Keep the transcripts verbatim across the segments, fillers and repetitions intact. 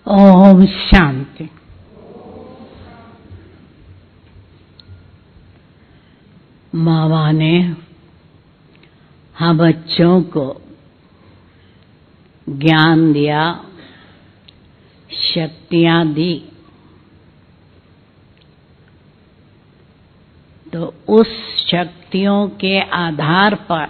ओम शांति। मावा ने हम बच्चों को ज्ञान दिया, शक्तियां दी, तो उस शक्तियों के आधार पर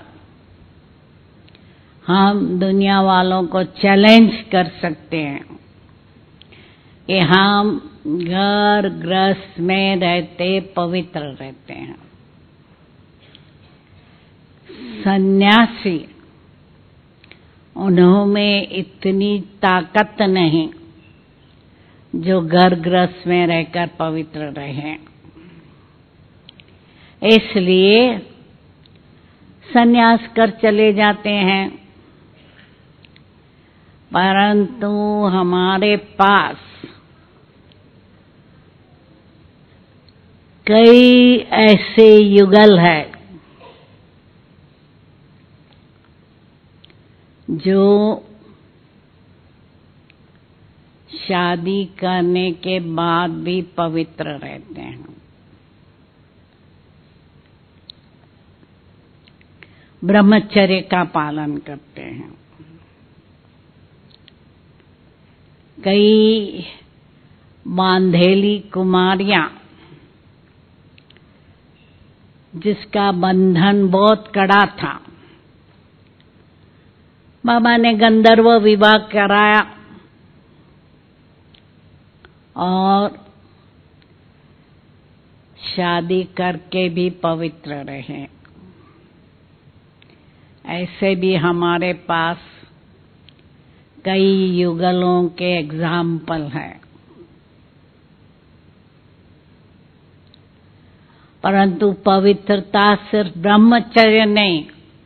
हम दुनिया वालों को चैलेंज कर सकते हैं कि हम घर गृहस्थ में रहते पवित्र रहते हैं। सन्यासी, उन्होंने इतनी ताकत नहीं जो घर गृहस्थ में रहकर पवित्र रहे, इसलिए सन्यास कर चले जाते हैं। परंतु हमारे पास कई ऐसे युगल है जो शादी करने के बाद भी पवित्र रहते हैं। ब्रह्मचर्य का पालन करते हैं। कई बांधेली कुमारियां जिसका बंधन बहुत कड़ा था, बाबा ने गंधर्व विवाह कराया और शादी करके भी पवित्र रहे। ऐसे भी हमारे पास कई युगलों के एग्जाम्पल हैं। परंतु पवित्रता सिर्फ ब्रह्मचर्य नहीं,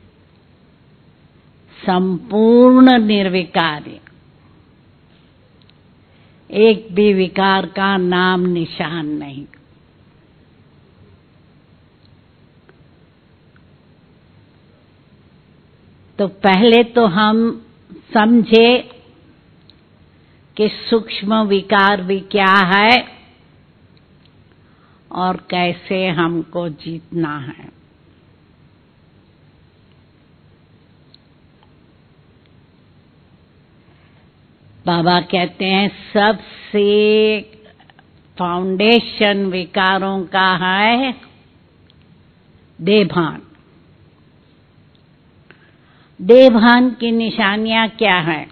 संपूर्ण निर्विकारी, एक भी विकार का नाम निशान नहीं। तो पहले तो हम समझे कि सूक्ष्म विकार भी क्या है और कैसे हमको जीतना है। बाबा कहते हैं सबसे फाउंडेशन विकारों का है देहभान। देहभान की निशानियां क्या है?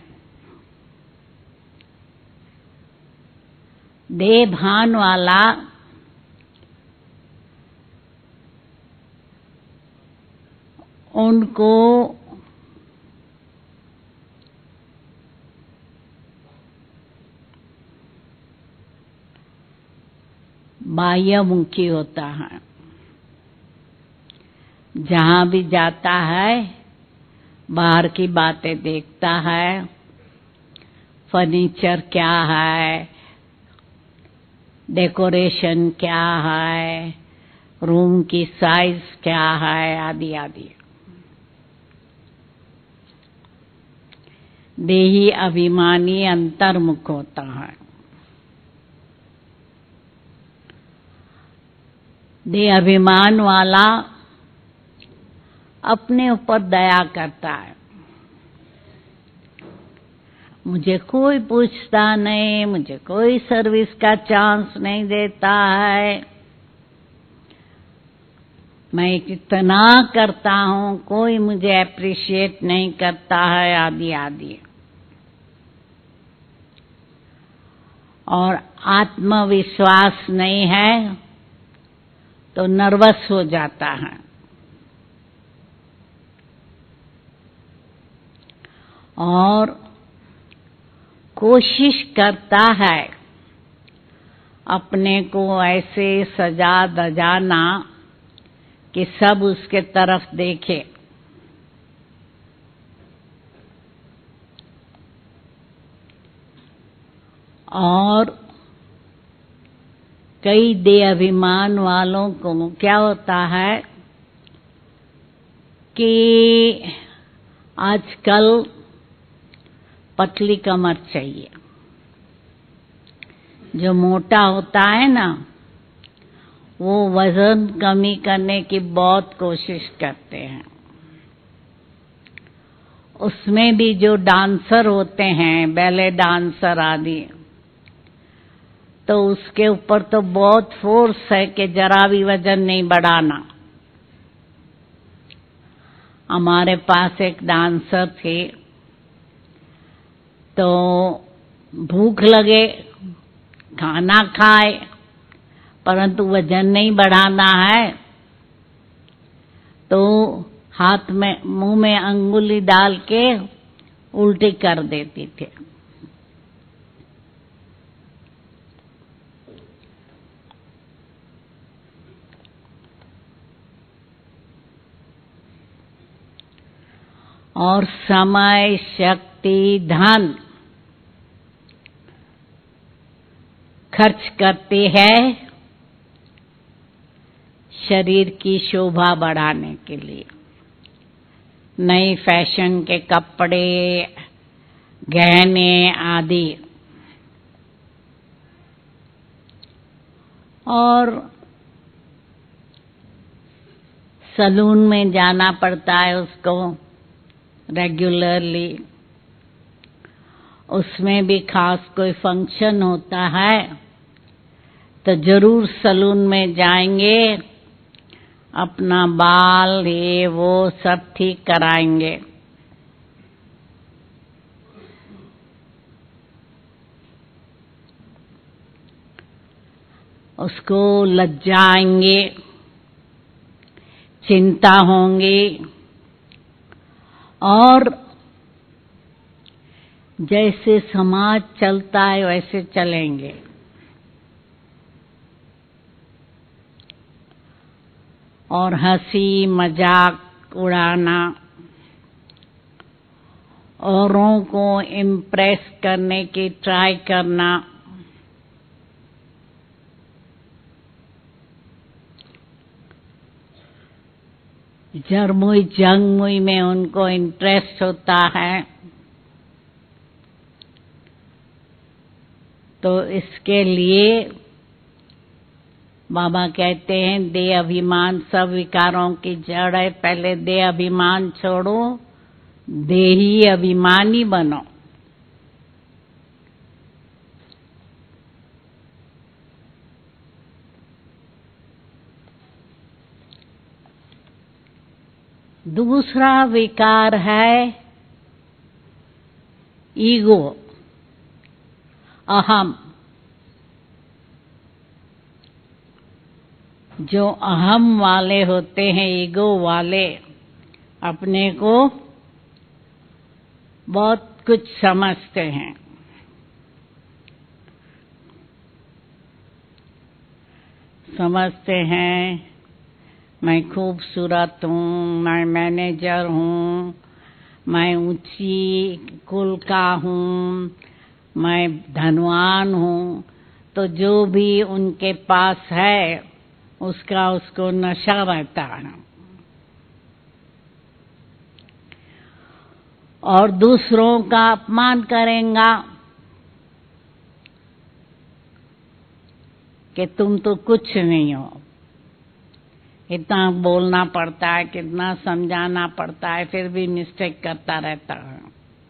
देहभान वाला उनको बाह्यमुखी होता है। जहां भी जाता है बाहर की बातें देखता है। फर्नीचर क्या है, डेकोरेशन क्या है, रूम की साइज क्या है, आदि आदि। देही अभिमानी अंतर्मुख होता है। देह अभिमान वाला अपने ऊपर दया करता है। मुझे कोई पूछता नहीं, मुझे कोई सर्विस का चांस नहीं देता है, मैं कितना करता हूं, कोई मुझे अप्रिशिएट नहीं करता है, आदि आदि। और आत्मविश्वास नहीं है तो नर्वस हो जाता है। और कोशिश करता है अपने को ऐसे सजा दजाना कि सब उसके तरफ देखे। और कई देह अभिमान वालों को क्या होता है कि आजकल पतली कमर चाहिए, जो मोटा होता है ना, वो वजन कमी करने की बहुत कोशिश करते हैं। उसमें भी जो डांसर होते हैं, बैले डांसर आदि, तो उसके ऊपर तो बहुत फोर्स है कि जरा भी वजन नहीं बढ़ाना। हमारे पास एक डांसर थे, तो भूख लगे, खाना खाए, परंतु वजन नहीं बढ़ाना है, तो हाथ में मुंह में अंगुली डाल के उल्टी कर देती थी। और समय, शक्ति, धन खर्च करती है शरीर की शोभा बढ़ाने के लिए। नए फैशन के कपड़े, गहने आदि, और सलून में जाना पड़ता है उसको रेगुलरली। उसमें भी खास कोई फंक्शन होता है तो जरूर सलून में जाएंगे, अपना बाल ये वो सब ठीक कराएंगे। उसको लज्जा आएंगे, चिंता होंगी, और जैसे समाज चलता है वैसे चलेंगे। और हंसी मजाक उड़ाना, औरों को इम्प्रेस करने की ट्राई करना, जरमुई जंगमुई में उनको इंटरेस्ट होता है। तो इसके लिए बाबा कहते हैं, देह अभिमान सब विकारों की जड़ है। पहले देह अभिमान छोड़ो, देही अभिमानी बनो। दूसरा विकार है ईगो, अहम। जो अहम वाले होते हैं, ईगो वाले, अपने को बहुत कुछ समझते हैं। समझते हैं मैं खूबसूरत हूँ, मैं मैनेजर हूँ, मैं ऊंची कुल का हूँ, मैं धनवान हूँ। तो जो भी उनके पास है उसका उसको नशा रहता है। और दूसरों का अपमान करेगा कि तुम तो कुछ नहीं हो। इतना बोलना पड़ता है, कितना समझाना पड़ता है, फिर भी मिस्टेक करता रहता है।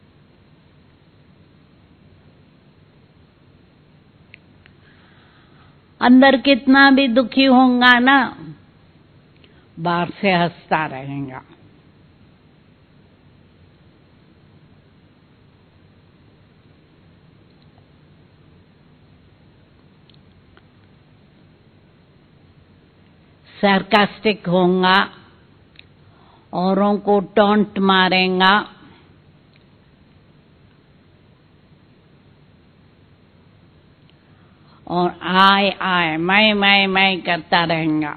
अंदर कितना भी दुखी होगा ना, बाहर से हंसता रहेगा। सार्कास्टिक होगा, औरों को टॉन्ट मारेगा, और आए आए मैं मैं मैं करता रहेगा।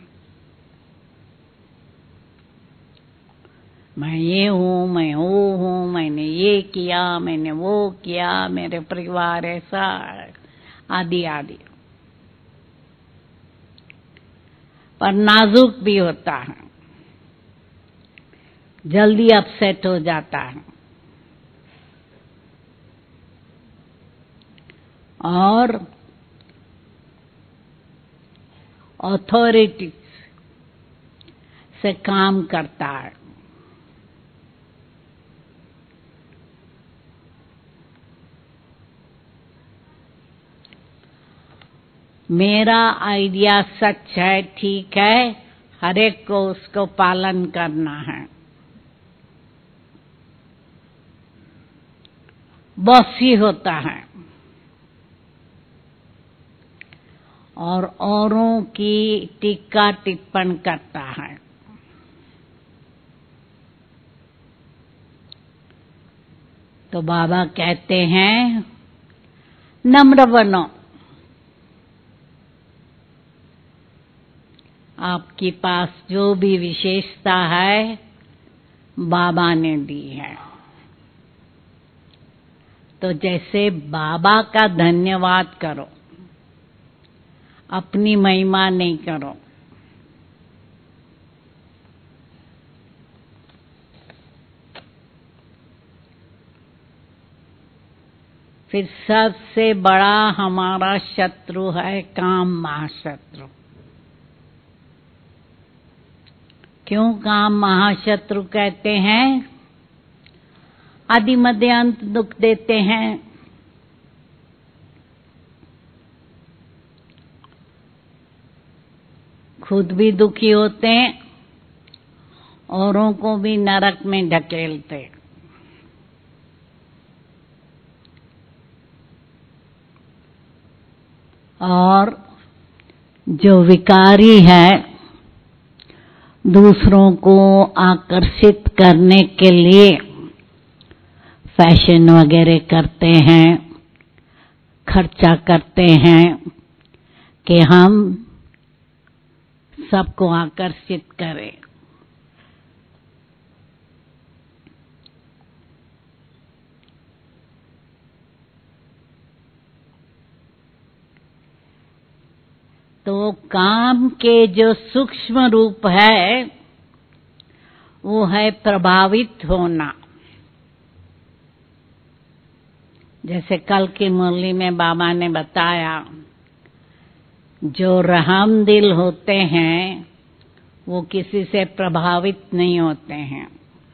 मैं ये हूँ, मैं वो हूँ, मैंने ये किया, मैंने वो किया, मेरे परिवार ऐसा, आदि आदि। पर नाजुक भी होता है, जल्दी अपसेट हो जाता है। और अथॉरिटी से काम करता है। मेरा आइडिया सच है, ठीक है, हर एक को उसको पालन करना है। बॉसी होता है और औरों की टीका टिप्पण करता है। तो बाबा कहते हैं नम्र बनो। आपके पास जो भी विशेषता है बाबा ने दी है, तो जैसे बाबा का धन्यवाद करो, अपनी महिमा नहीं करो। फिर सबसे बड़ा हमारा शत्रु है काम महाशत्रु। क्यों काम महाशत्रु कहते हैं? आदि मध्य अंत दुख देते हैं। खुद भी दुखी होते हैं, औरों को भी नरक में ढकेलते। और जो विकारी है, दूसरों को आकर्षित करने के लिए फैशन वगैरह करते हैं, खर्चा करते हैं कि हम सबको आकर्षित करें। तो काम के जो सूक्ष्म रूप है वो है प्रभावित होना। जैसे कल की मुरली में बाबा ने बताया, जो रहम दिल होते हैं वो किसी से प्रभावित नहीं होते हैं।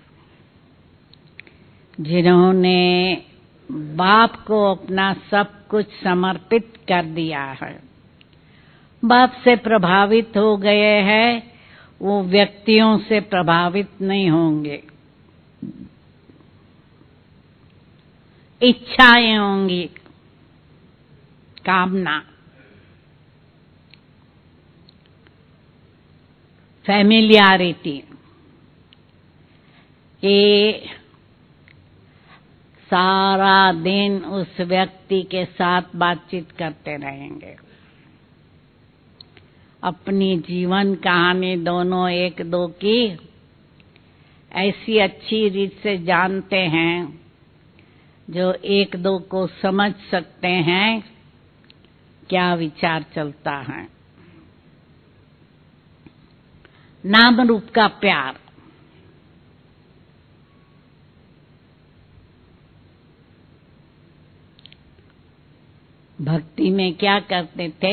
जिन्होंने बाप को अपना सब कुछ समर्पित कर दिया है, बाप से प्रभावित हो गए हैं, वो व्यक्तियों से प्रभावित नहीं होंगे। इच्छाएं होंगी, कामना, फैमिलियरिटी, कि सारा दिन उस व्यक्ति के साथ बातचीत करते रहेंगे। अपनी जीवन कहानी दोनों एक दो की ऐसी अच्छी रीत से जानते हैं जो एक दो को समझ सकते हैं क्या विचार चलता है। नाम रूप का प्यार। भक्ति में क्या करते थे?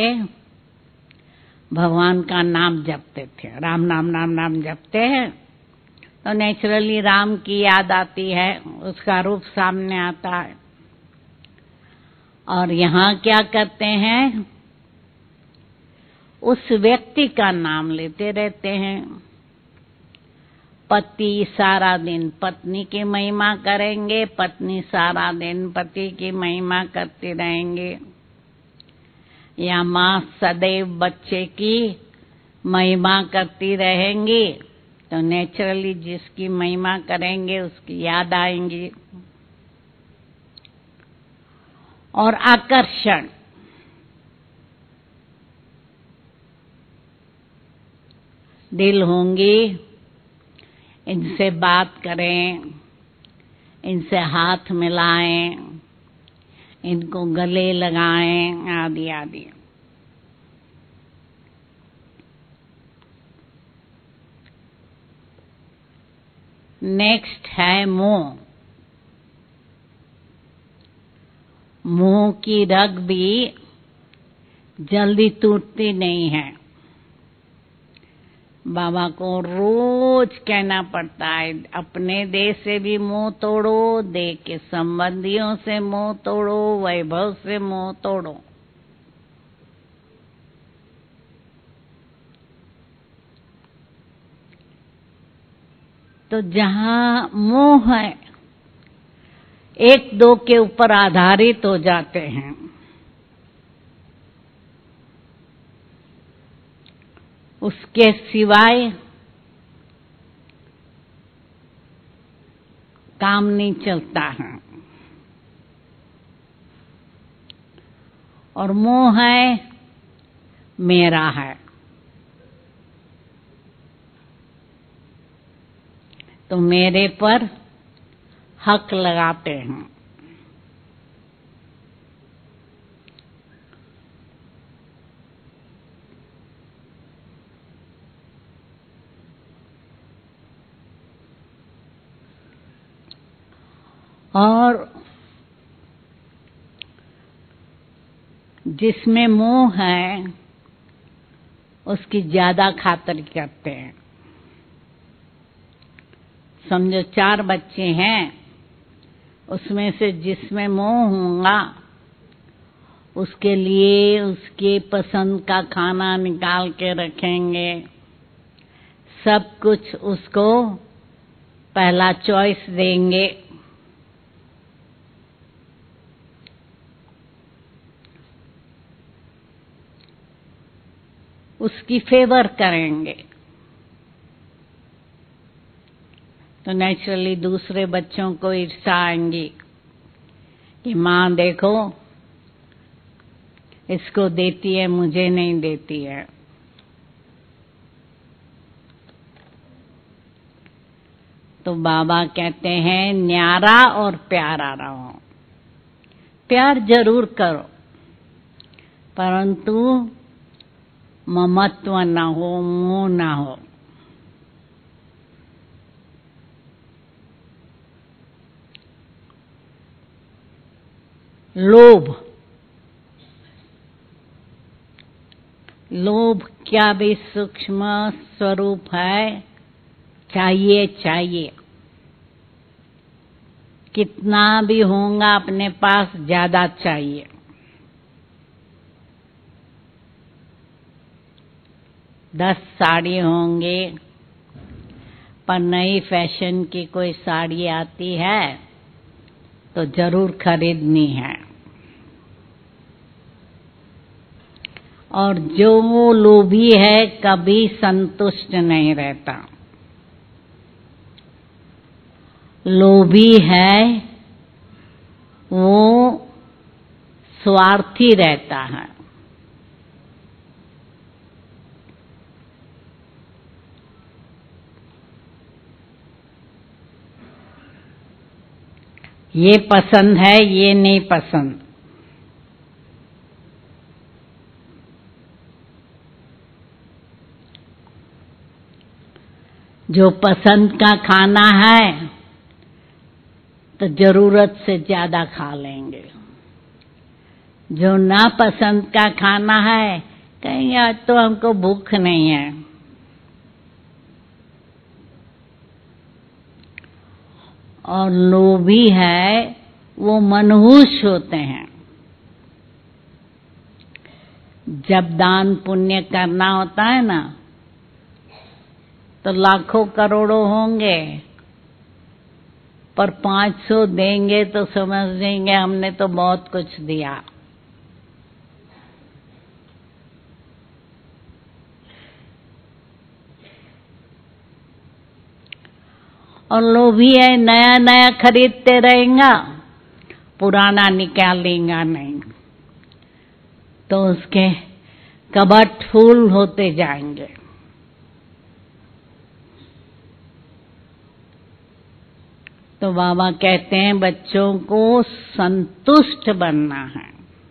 भगवान का नाम जपते थे। राम नाम नाम नाम जपते हैं तो नेचुरली राम की याद आती है, उसका रूप सामने आता है। और यहाँ क्या करते हैं? उस व्यक्ति का नाम लेते रहते हैं। पति सारा दिन पत्नी की महिमा करेंगे, पत्नी सारा दिन पति की महिमा करते रहेंगे, या माँ सदैव बच्चे की महिमा करती रहेंगी, तो नेचुरली जिसकी महिमा करेंगे उसकी याद आएंगी। और आकर्षण, दिल होंगी, इनसे बात करें, इनसे हाथ मिलाएं, इनको गले लगाएं, आदि आदि। नेक्स्ट है मोह। मोह की रग भी जल्दी टूटती नहीं है। बाबा को रोज कहना पड़ता है, अपने देह से भी मोह तोड़ो, देह के संबंधियों से मोह तोड़ो, वैभव से मोह तोड़ो। तो जहाँ मोह है, एक दो के ऊपर आधारित हो जाते हैं, उसके सिवाय काम नहीं चलता है। और मोह है, मेरा है, तो मेरे पर हक लगाते हैं। और जिसमें मोह है उसकी ज्यादा खातिर करते हैं। समझो चार बच्चे हैं, उसमें से जिसमें मोह होगा उसके लिए उसके पसंद का खाना निकाल के रखेंगे, सब कुछ उसको पहला चॉइस देंगे। उसकी फेवर करेंगे। तो नेचुरली दूसरे बच्चों को ईर्ष्या आएंगी कि माँ देखो इसको देती है, मुझे नहीं देती है। तो बाबा कहते हैं न्यारा और प्यारा रहो। प्यार जरूर करो, परंतु ममत्व न हो, मोह न हो। लोभ, लोभ क्या भी सूक्ष्म स्वरूप है, चाहिए चाहिए, कितना भी होगा अपने पास ज्यादा चाहिए। दस साड़ी होंगे पर नई फैशन की कोई साड़ी आती है तो जरूर खरीदनी है। और जो लोभी है कभी संतुष्ट नहीं रहता। लोभी है वो स्वार्थी रहता है। ये पसंद है, ये नहीं पसंद। जो पसंद का खाना है तो जरूरत से ज्यादा खा लेंगे। जो नापसंद का खाना है कहीं आज तो हमको भूख नहीं है। और लोभी है वो मनहूस होते हैं। जब दान पुण्य करना होता है ना तो लाखों करोड़ों होंगे, पर पांच सौ देंगे तो समझ लेंगे हमने तो बहुत कुछ दिया। और लोभी है नया नया खरीदते रहेगा, पुराना निकालेगा नहीं, तो उसके कबट फूल होते जाएंगे। तो बाबा कहते हैं बच्चों को संतुष्ट बनना है।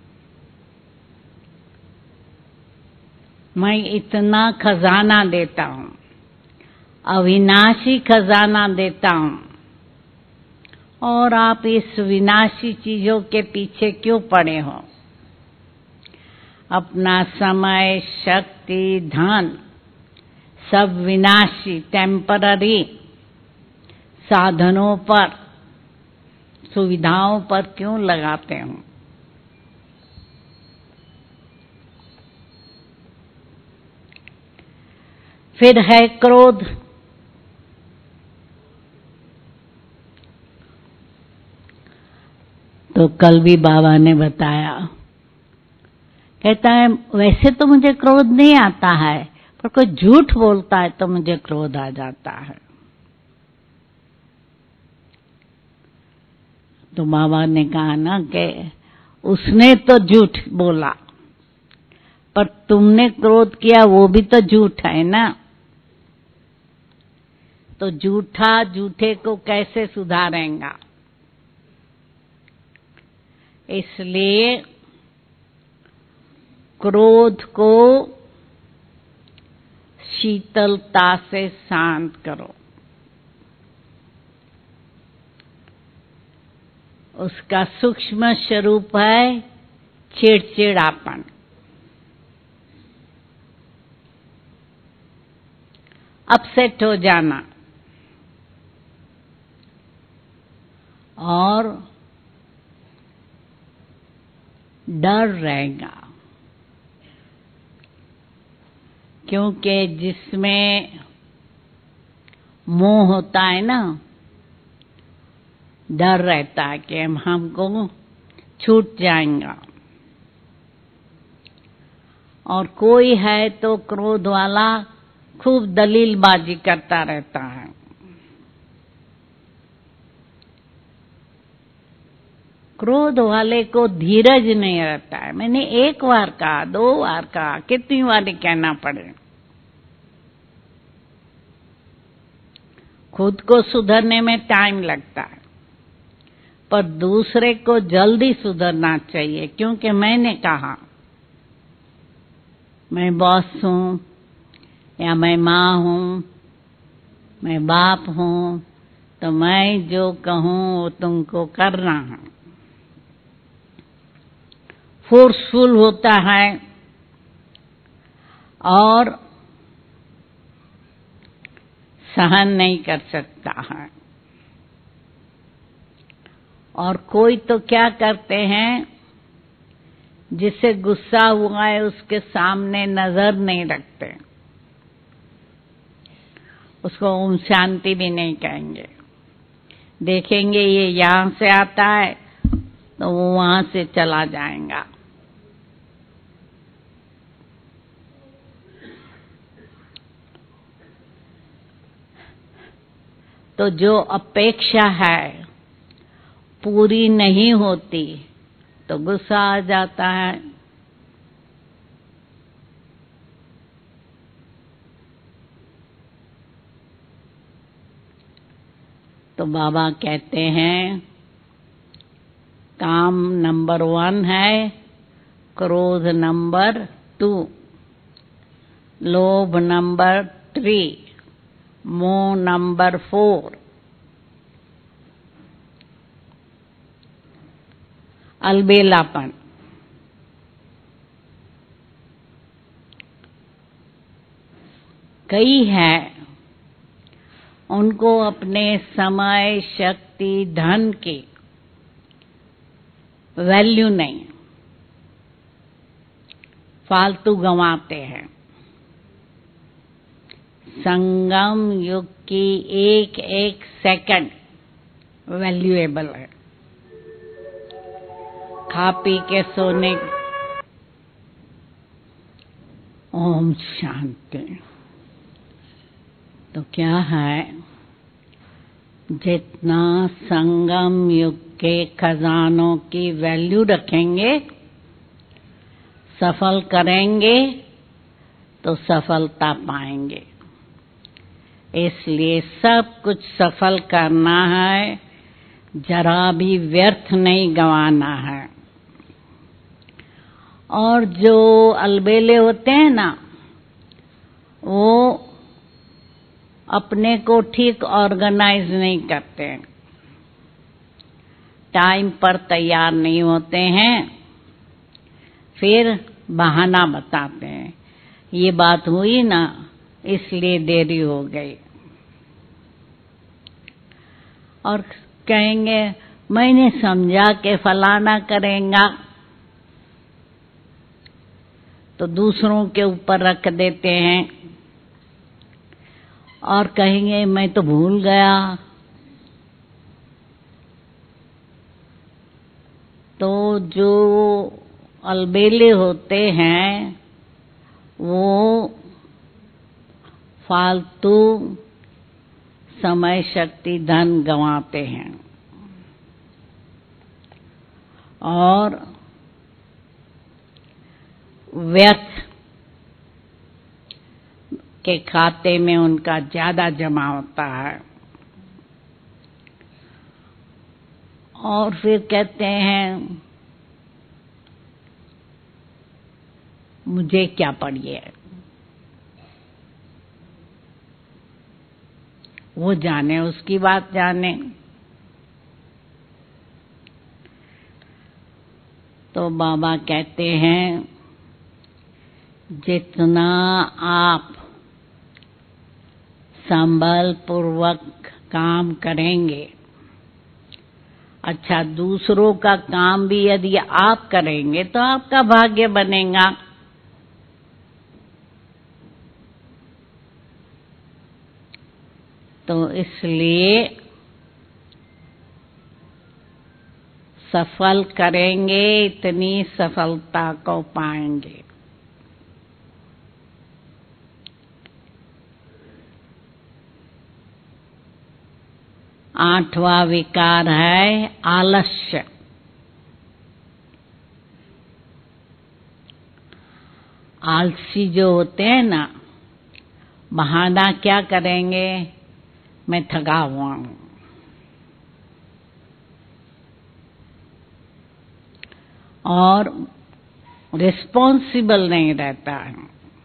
मैं इतना खजाना देता हूँ, अविनाशी खजाना देता हूँ, और आप इस विनाशी चीजों के पीछे क्यों पड़े हो? अपना समय, शक्ति, धन सब विनाशी टेम्पररी साधनों पर, सुविधाओं पर क्यों लगाते हो? फिर है क्रोध। तो कल भी बाबा ने बताया, कहता है वैसे तो मुझे क्रोध नहीं आता है, पर कोई झूठ बोलता है तो मुझे क्रोध आ जाता है। तो बाबा ने कहा ना कि उसने तो झूठ बोला, पर तुमने क्रोध किया वो भी तो झूठ है ना। तो झूठा झूठे को कैसे सुधारेगा? इसलिए क्रोध को शीतलता से शांत करो। उसका सूक्ष्म स्वरूप है चिड़चिड़ापन। अपसेट हो जाना और डर रहेगा, क्योंकि जिसमें मोह होता है ना, डर रहता है कि हम हमको छूट जाएगा। और कोई है तो क्रोध वाला खूब दलीलबाजी करता रहता है। क्रोध वाले को धीरज नहीं रहता है। मैंने एक बार कहा, दो बार कहा, कितनी बार कहना पड़े? खुद को सुधरने में टाइम लगता है, पर दूसरे को जल्दी सुधरना चाहिए, क्योंकि मैंने कहा मैं बॉस हूं या मैं माँ हूं, मैं बाप हूं, तो मैं जो कहूं वो तुमको करना है। फोर्सफुल होता है और सहन नहीं कर सकता है। और कोई तो क्या करते हैं, जिसे गुस्सा हुआ है उसके सामने नजर नहीं रखते, उसको ओम शांति भी नहीं कहेंगे। देखेंगे ये यहां से आता है तो वो वहां से चला जाएगा। तो जो अपेक्षा है पूरी नहीं होती तो गुस्सा आ जाता है। तो बाबा कहते हैं काम नंबर वन है क्रोध, नंबर टू लोभ, नंबर थ्री मोह, नंबर फोर अलबेलापन। कई है उनको अपने समय, शक्ति, धन की वैल्यू नहीं, फालतू गंवाते हैं। संगम युग की एक एक सेकंड वैल्यूएबल है। खा पी के सोने। ओम शांति। तो क्या है, जितना संगम युग के खजानों की वैल्यू रखेंगे, सफल करेंगे तो सफलता पाएंगे। इसलिए सब कुछ सफल करना है, जरा भी व्यर्थ नहीं गंवाना है। और जो अलबेले होते हैं ना, वो अपने को ठीक ऑर्गेनाइज नहीं करते, टाइम पर तैयार नहीं होते हैं, फिर बहाना बताते हैं। ये बात हुई ना, इसलिए देरी हो गई। और कहेंगे मैंने समझा के फलाना करेगा, तो दूसरों के ऊपर रख देते हैं और कहेंगे मैं तो भूल गया। तो जो अलबेले होते हैं वो फालतू समय शक्ति धन गंवाते हैं और व्यर्थ के खाते में उनका ज्यादा जमा होता है। और फिर कहते हैं मुझे क्या पड़ी है, वो जाने, उसकी बात जाने। तो बाबा कहते हैं जितना आप संबल पूर्वक काम करेंगे, अच्छा दूसरों का काम भी यदि आप करेंगे तो आपका भाग्य बनेगा। तो इसलिए सफल करेंगे इतनी सफलता को पाएंगे। आठवां विकार है आलस्य। आलसी जो होते हैं ना, बहाना क्या करेंगे, मैं थका हुआ हूं, और रिस्पॉन्सिबल नहीं रहता है,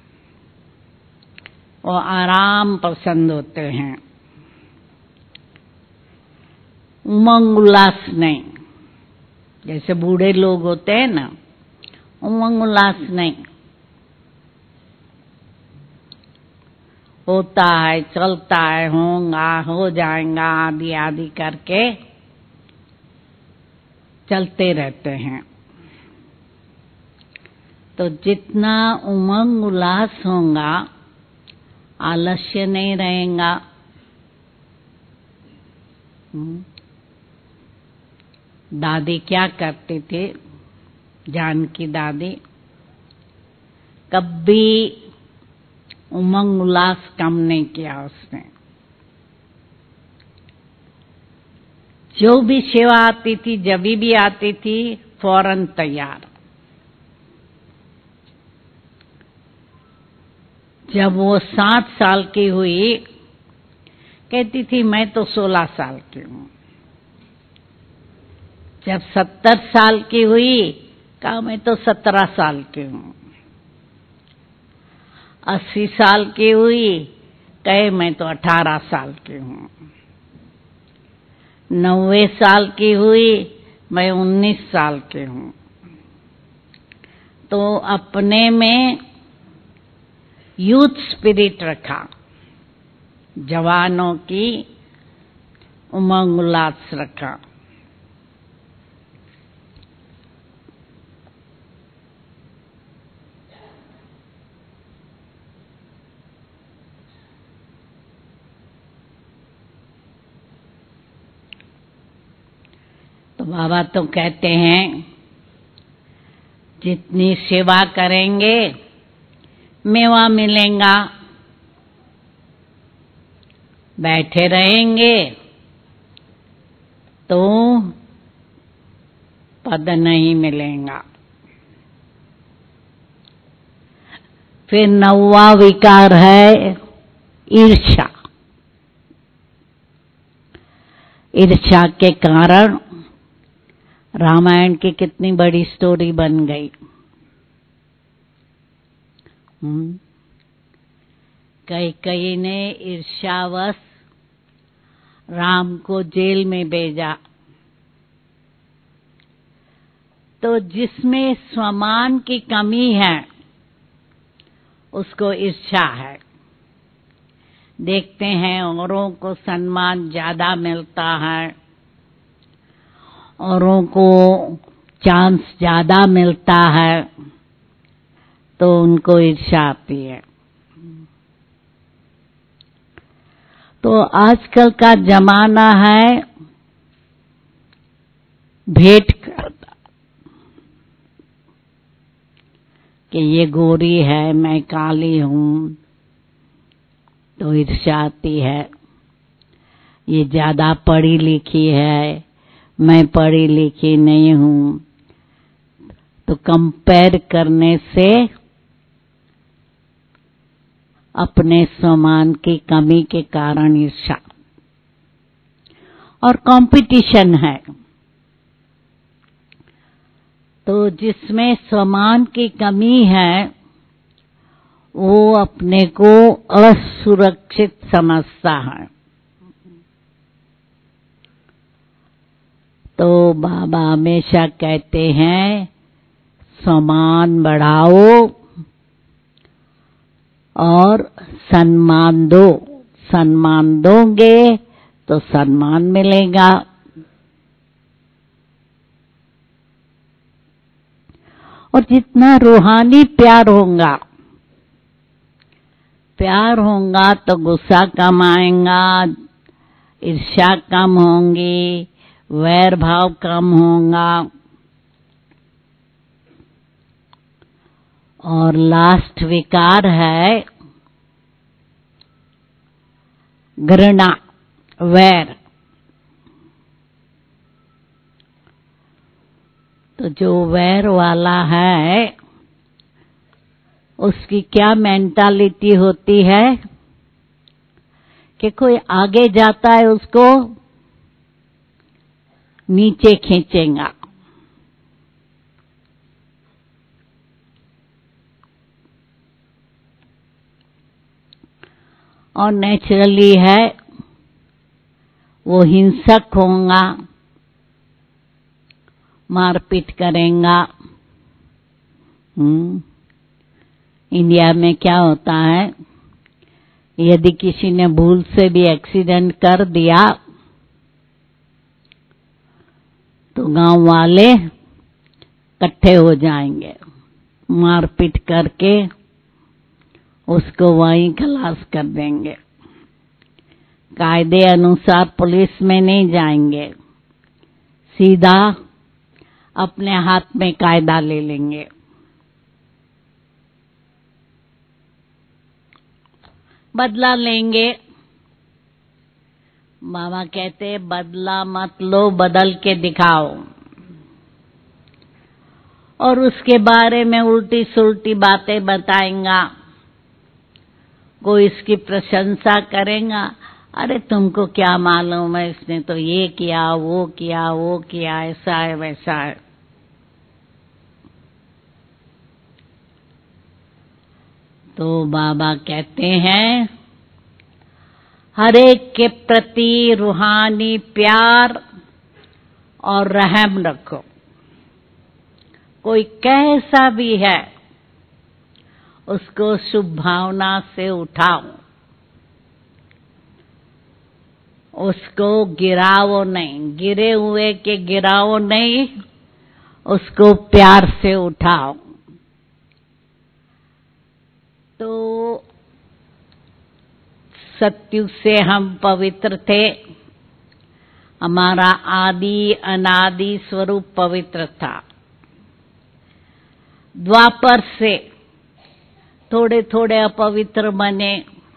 वो आराम पसंद होते हैं, उमंग उल्लास नहीं। जैसे बूढ़े लोग होते हैं ना, उमंग उल्लास नहीं होता है, चलता है, होगा हो जाएगा आदि आदि करके चलते रहते हैं। तो जितना उमंग उल्लास होगा आलस्य नहीं रहेगा। दादी क्या करती थी, जानकी दादी, कभी उमंग उल्लास कम नहीं किया उसने। जो भी सेवा आती थी, जब भी आती थी, फौरन तैयार। जब वो सात साल की हुई, कहती थी मैं तो सोलह साल की हूं। जब सत्तर साल की हुई, कहा मैं तो सत्रह साल की हूं। अस्सी साल की हुई, कहे मैं तो अठारह साल की हूं। नब्बे साल की हुई, मैं उन्नीस साल की हूं। तो अपने में यूथ स्पिरिट रखा, जवानों की उमंग उल्लास रखा। तो बाबा तो कहते हैं जितनी सेवा करेंगे मेवा मिलेगा, बैठे रहेंगे तो पद नहीं मिलेगा। फिर नौवां विकार है ईर्ष्या। ईर्ष्या के कारण रामायण की कितनी बड़ी स्टोरी बन गई। कैकेयी ने ईर्ष्यावश राम को जेल में भेजा। तो जिसमें स्वमान की कमी है उसको ईर्ष्या है, देखते हैं औरों को सम्मान ज्यादा मिलता है, औरों को चांस ज्यादा मिलता है, तो उनको ईर्ष्या आती है। तो आजकल का जमाना है भेंट करता कि ये गोरी है, मैं काली हूं, तो ईर्ष्या आती है। ये ज्यादा पढ़ी लिखी है, मैं पढ़ी लिखी नहीं हूं, तो कंपेयर करने से अपने सम्मान की कमी के कारण ईर्ष्या और कंपटीशन है। तो जिसमें सम्मान की कमी है वो अपने को असुरक्षित समझता है। तो बाबा हमेशा कहते हैं सम्मान बढ़ाओ और सम्मान दो। सम्मान दोगे तो सम्मान मिलेगा। और जितना रूहानी प्यार होगा, प्यार होगा तो गुस्सा कम आएगा, ईर्ष्या कम होंगी, वैर भाव कम होगा। और लास्ट विकार है घृणा, वैर। तो जो वैर वाला है उसकी क्या मेंटालिटी होती है कि कोई आगे जाता है उसको नीचे खींचेगा। और नेचुरली है वो हिंसक होगा, मारपीट करेगा। हम्म इंडिया में क्या होता है, यदि किसी ने भूल से भी एक्सीडेंट कर दिया तो गांव वाले इकट्ठे हो जाएंगे, मारपीट करके उसको वहीं खलास कर देंगे। कायदे अनुसार पुलिस में नहीं जाएंगे, सीधा अपने हाथ में कायदा ले लेंगे। बदला लेंगे। बाबा कहते बदला मत लो, बदल के दिखाओ। और उसके बारे में उल्टी सुल्टी बातें बताएगा। कोई इसकी प्रशंसा करेगा, अरे तुमको क्या मालूम है, इसने तो ये किया, वो किया, वो किया, ऐसा है वैसा है। तो बाबा कहते हैं हर एक के प्रति रूहानी प्यार और रहम रखो। कोई कैसा भी है उसको शुभ भावना से उठाओ, उसको गिराओ नहीं, गिरे हुए के गिराओ नहीं, उसको प्यार से उठाओ। तो सत्युग से हम पवित्र थे, हमारा आदि अनादि स्वरूप पवित्र था। द्वापर से थोड़े थोड़े अपवित्र बने।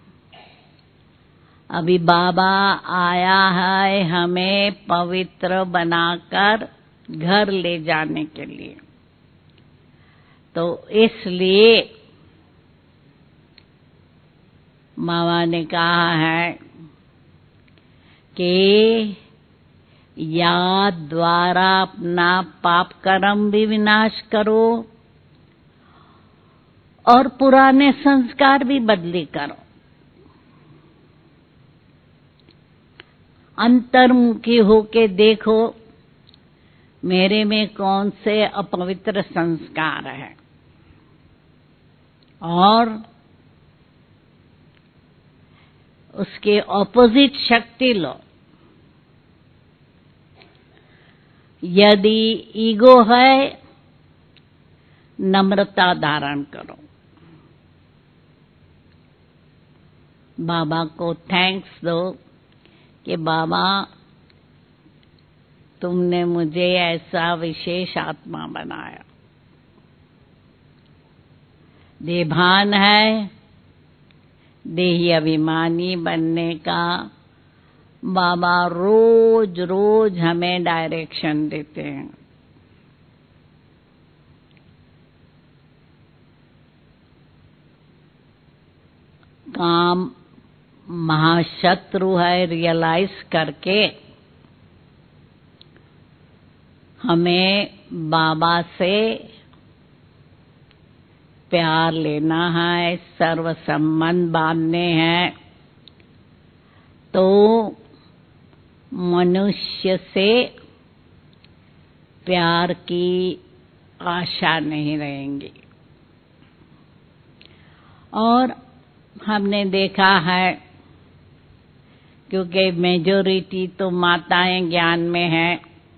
अभी बाबा आया है हमें पवित्र बनाकर घर ले जाने के लिए। तो इसलिए बाबा ने कहा है कि याद द्वारा अपना पाप कर्म भी विनाश करो और पुराने संस्कार भी बदली करो। अंतर्मुखी होके देखो मेरे में कौन से अपवित्र संस्कार है और उसके ऑपोजिट शक्ति लो। यदि ईगो है, नम्रता धारण करो। बाबा को थैंक्स दो कि बाबा तुमने मुझे ऐसा विशेष आत्मा बनाया। देभान है, देही अभिमानी बनने का बाबा रोज रोज हमें डायरेक्शन देते हैं। काम महाशत्रु है रियलाइज करके हमें बाबा से प्यार लेना है, सर्व संबंध बांधने हैं। तो मनुष्य से प्यार की आशा नहीं रहेंगी। और हमने देखा है, क्योंकि मेजॉरिटी तो माताएं ज्ञान में है,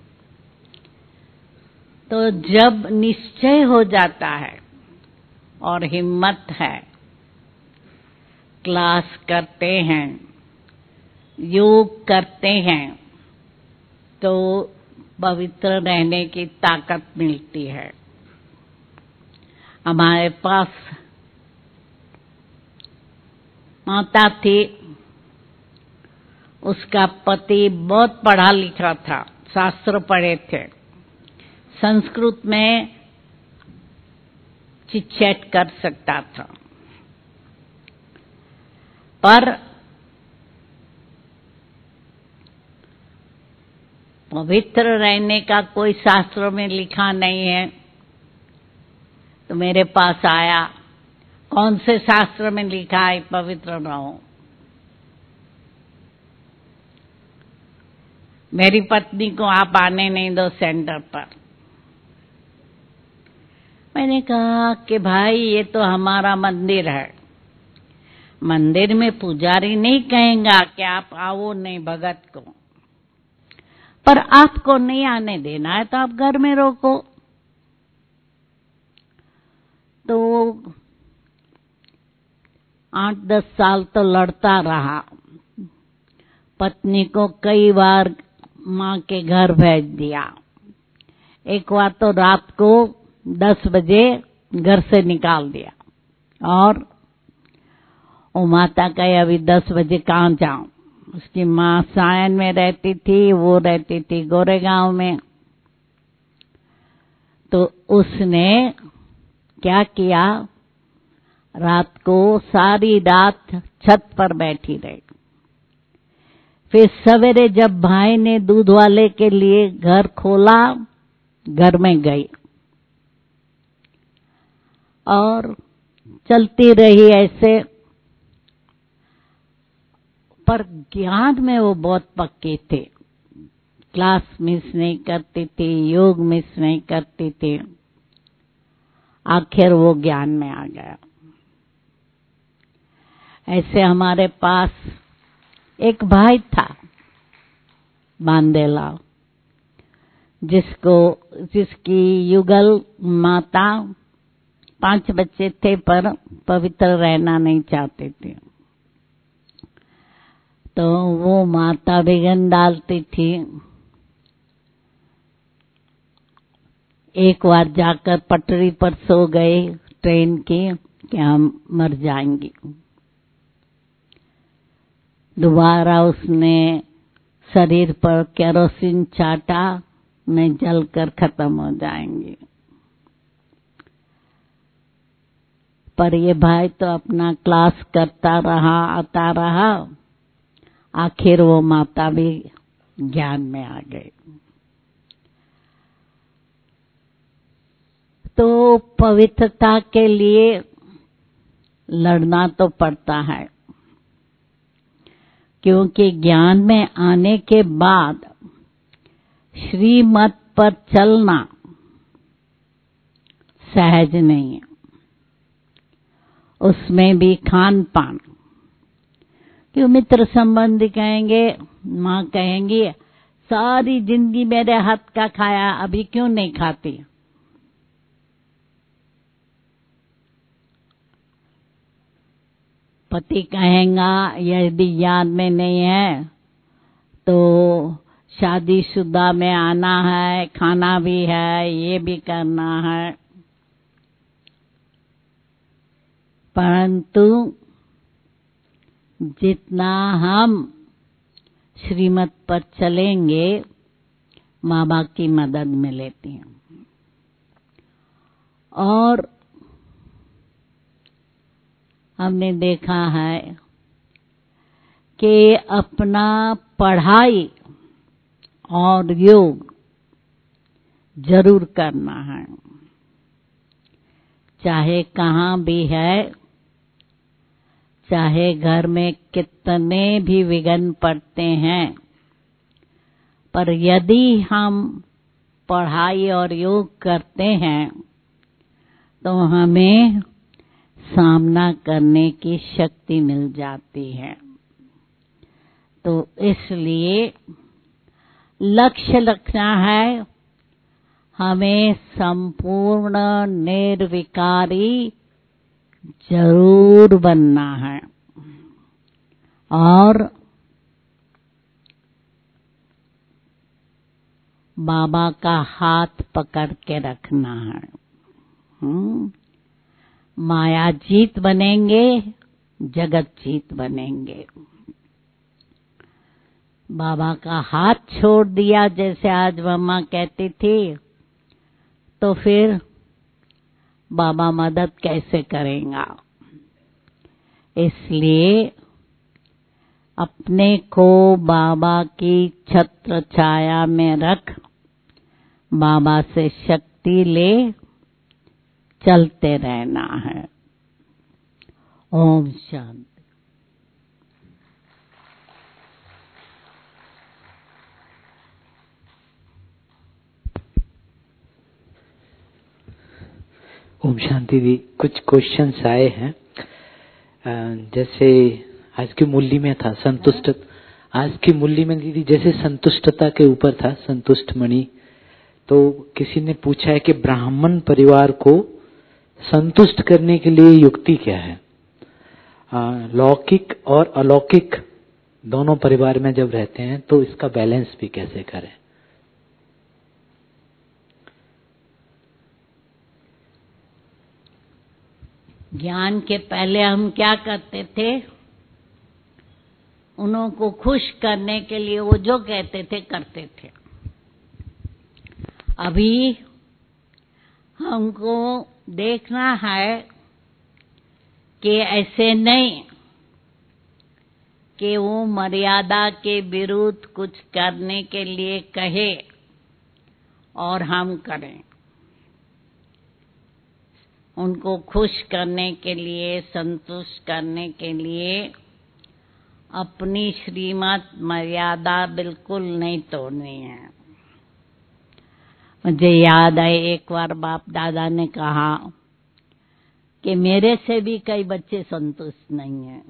तो जब निश्चय हो जाता है और हिम्मत है, क्लास करते हैं, योग करते हैं, तो पवित्र रहने की ताकत मिलती है। हमारे पास माता थी, उसका पति बहुत पढ़ा लिखा था, शास्त्र पढ़े थे, संस्कृत में चिट-चैट कर सकता था, पर पवित्र रहने का कोई शास्त्र में लिखा नहीं है। तो मेरे पास आया, कौन से शास्त्र में लिखा है पवित्र रहो? मेरी पत्नी को आप आने नहीं दो सेंटर पर। मैंने कहा कि भाई ये तो हमारा मंदिर है, मंदिर में पुजारी नहीं कहेगा कि आप आओ नहीं भगत को, पर आपको नहीं आने देना है तो आप घर में रोको। तो आठ दस साल तो लड़ता रहा, पत्नी को कई बार माँ के घर भेज दिया। एक बार तो रात को दस बजे घर से निकाल दिया, और वो माता कहे अभी दस बजे कहाँ जाऊं। उसकी माँ सायन में रहती थी, वो रहती थी गोरेगांव में। तो उसने क्या किया, रात को सारी रात छत पर बैठी रही। फिर सवेरे जब भाई ने दूध वाले के लिए घर खोला, घर में गई और चलती रही ऐसे। पर ज्ञान में वो बहुत पक्की थी, क्लास मिस नहीं करती थी, योग मिस नहीं करती थी। आखिर वो ज्ञान में आ गया। ऐसे हमारे पास एक भाई था बांदेला, जिसको जिसकी युगल माता, पांच बच्चे थे पर पवित्र रहना नहीं चाहते थे। तो वो माता विघन डालती थी। एक बार जाकर पटरी पर सो गए ट्रेन की कि हम मर जाएंगे। दोबारा उसने शरीर पर केरोसिन चाटा, मैं जलकर खत्म हो जाएंगे। पर ये भाई तो अपना क्लास करता रहा, आता रहा। आखिर वो माता भी ज्ञान में आ गई। तो पवित्रता के लिए लड़ना तो पड़ता है, क्योंकि ज्ञान में आने के बाद श्रीमत पर चलना सहज नहीं है। उसमें भी खान पान, क्यों मित्र संबंधी कहेंगे, माँ कहेंगी सारी जिंदगी मेरे हाथ का खाया, अभी क्यों नहीं खाती। पति कहेगा यदि याद में नहीं है तो शादीशुदा में आना है, खाना भी है, ये भी करना है। परंतु जितना हम श्रीमत पर चलेंगे माँ बाप की मदद में लेती हैं। और हमने देखा है कि अपना पढ़ाई और योग जरूर करना है, चाहे कहाँ भी है, चाहे घर में कितने भी विघ्न पड़ते हैं, पर यदि हम पढ़ाई और योग करते हैं तो हमें सामना करने की शक्ति मिल जाती है। तो इसलिए लक्ष्य रखना है, हमें संपूर्ण निर्विकारी जरूर बनना है और बाबा का हाथ पकड़ के रखना है। हम्म माया जीत बनेंगे, जगत जीत बनेंगे। बाबा का हाथ छोड़ दिया, जैसे आज मम्मा कहती थी, तो फिर बाबा मदद कैसे करेगा। इसलिए अपने को बाबा की छत्र छाया में रख, बाबा से शक्ति ले चलते रहना है। ओम शांति। ओम शांति दी। कुछ क्वेश्चंस आए हैं, जैसे आज की मूल्य में था संतुष्ट, आज की मूल्य में दीदी जैसे संतुष्टता के ऊपर था, संतुष्ट मणि। तो किसी ने पूछा है कि ब्राह्मण परिवार को संतुष्ट करने के लिए युक्ति क्या है, आ, लौकिक और अलौकिक दोनों परिवार में जब रहते हैं तो इसका बैलेंस भी कैसे करें। ज्ञान के पहले हम क्या करते थे, उन्हों को खुश करने के लिए वो जो कहते थे करते थे। अभी हमको देखना है कि ऐसे नहीं कि वो मर्यादा के विरुद्ध कुछ करने के लिए कहे और हम करें। उनको खुश करने के लिए, संतुष्ट करने के लिए अपनी श्रीमत मर्यादा बिल्कुल नहीं तोड़नी है। मुझे याद है एक बार बाप दादा ने कहा कि मेरे से भी कई बच्चे संतुष्ट नहीं हैं।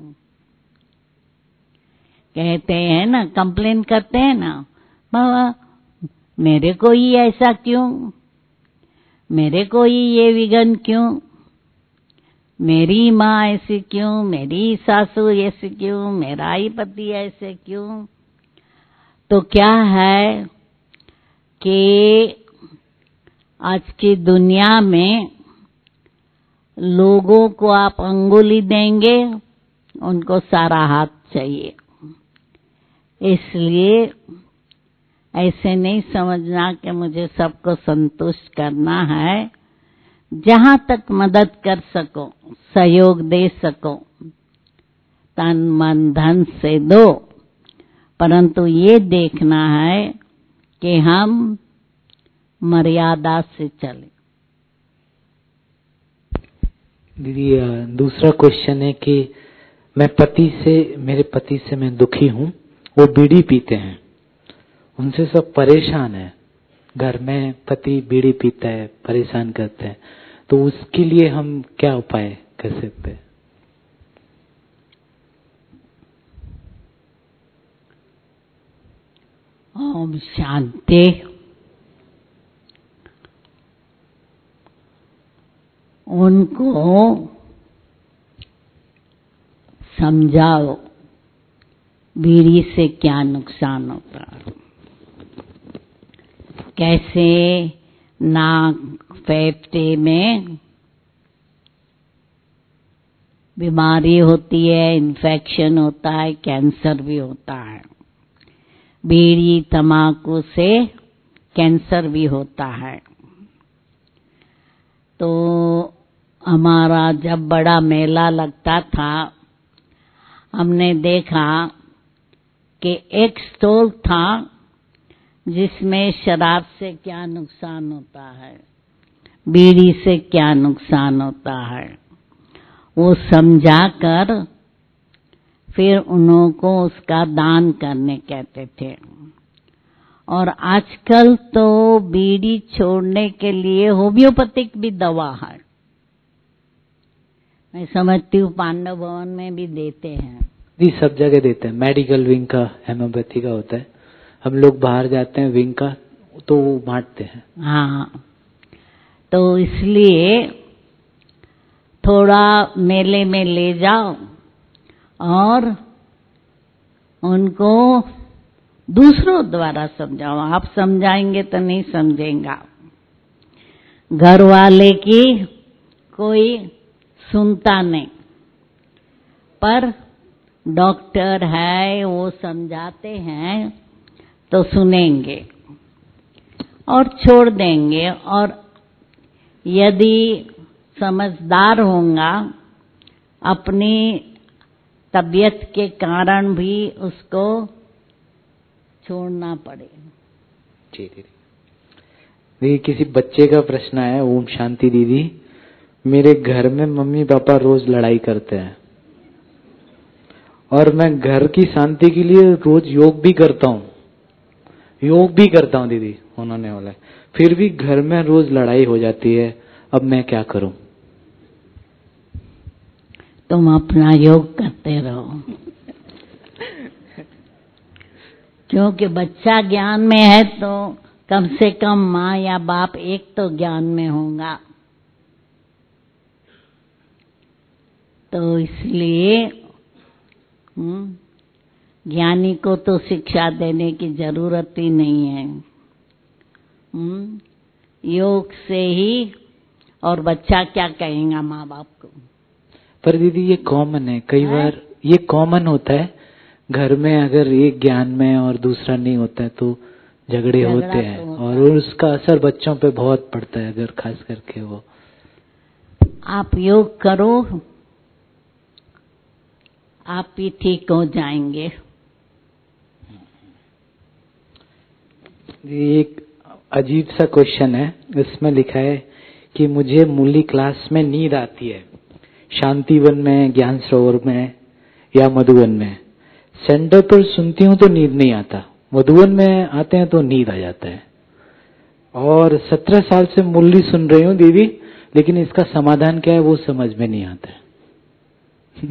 कहते हैं ना, कंप्लेन करते हैं ना, बाबा मेरे को ही ऐसा क्यों, मेरे को ही ये विघ्न क्यों, मेरी माँ ऐसी क्यों, मेरी सासू ऐसी क्यों, मेरा ही पति ऐसे क्यों। तो क्या है कि आज की दुनिया में लोगों को आप अंगुली देंगे, उनको सारा हाथ चाहिए। इसलिए ऐसे नहीं समझना कि मुझे सबको संतुष्ट करना है। जहां तक मदद कर सको, सहयोग दे सको, तन मन धन से दो, परंतु ये देखना है कि हम मर्यादा से चले। दीदी दूसरा क्वेश्चन है कि मैं पति से, मेरे पति से मैं दुखी हूँ, वो बीड़ी पीते हैं, उनसे सब परेशान है, घर में पति बीड़ी पीता है, परेशान करते हैं, तो उसके लिए हम क्या उपाय कर सकते हैं। ओम शांति। उनको समझाओ बीड़ी से क्या नुकसान होता है, कैसे नाक फेफड़े में बीमारी होती है, इन्फेक्शन होता है, कैंसर भी होता है। बीड़ी तंबाकू से कैंसर भी होता है। तो हमारा जब बड़ा मेला लगता था, हमने देखा कि एक स्टॉल था जिसमें शराब से क्या नुकसान होता है, बीड़ी से क्या नुकसान होता है, वो समझा कर फिर उन्हों को उसका दान करने कहते थे। और आजकल तो बीड़ी छोड़ने के लिए होम्योपैथिक भी दवा है। मैं समझती हूँ पांडव भवन में भी देते हैं। जी, सब जगह देते हैं। मेडिकल विंग का हेमोपैथी का होता है। हम लोग बाहर जाते हैं विंग का तो वो बांटते हैं। हाँ, तो इसलिए थोड़ा मेले में ले जाओ और उनको दूसरों द्वारा समझाओ। आप समझाएंगे तो नहीं समझेगा। घर वाले की कोई सुनता नहीं, पर डॉक्टर है वो समझाते हैं तो सुनेंगे और छोड़ देंगे। और यदि समझदार होगा, अपनी तबीयत के कारण भी उसको छोड़ना पड़े। जी दीदी। दीदी, किसी बच्चे का प्रश्न आया। ओम शांति दीदी, मेरे घर में मम्मी पापा रोज लड़ाई करते हैं और मैं घर की शांति के लिए रोज योग भी करता हूँ योग भी करता हूँ दीदी, उन्होंने बोला, फिर भी घर में रोज लड़ाई हो जाती है। अब मैं क्या करूं? तुम अपना योग करते रहो, क्योंकि बच्चा ज्ञान में है तो कम से कम माँ या बाप एक तो ज्ञान में होगा। तो इसलिए ज्ञानी को तो शिक्षा देने की जरूरत ही नहीं है। हुँ? योग से ही, और बच्चा क्या कहेगा माँ बाप को। पर दीदी ये कॉमन है, कई बार ये कॉमन होता है घर में, अगर एक ज्ञान में और दूसरा नहीं होता है तो झगड़े होते हैं तो और उसका असर बच्चों पे बहुत पड़ता है, अगर खास करके वो। आप योग करो, आप भी ठीक हो जाएंगे। एक अजीब सा क्वेश्चन है, इसमें लिखा है कि मुझे मुरली क्लास में नींद आती है, शांतिवन में, ज्ञान सरोवर में या मधुवन में। सेंटर पर सुनती हूँ तो नींद नहीं आता, मधुवन में आते हैं तो नींद आ जाता है। और सत्रह साल से मुरली सुन रही हूँ दीदी, लेकिन इसका समाधान क्या है वो समझ में नहीं आता है।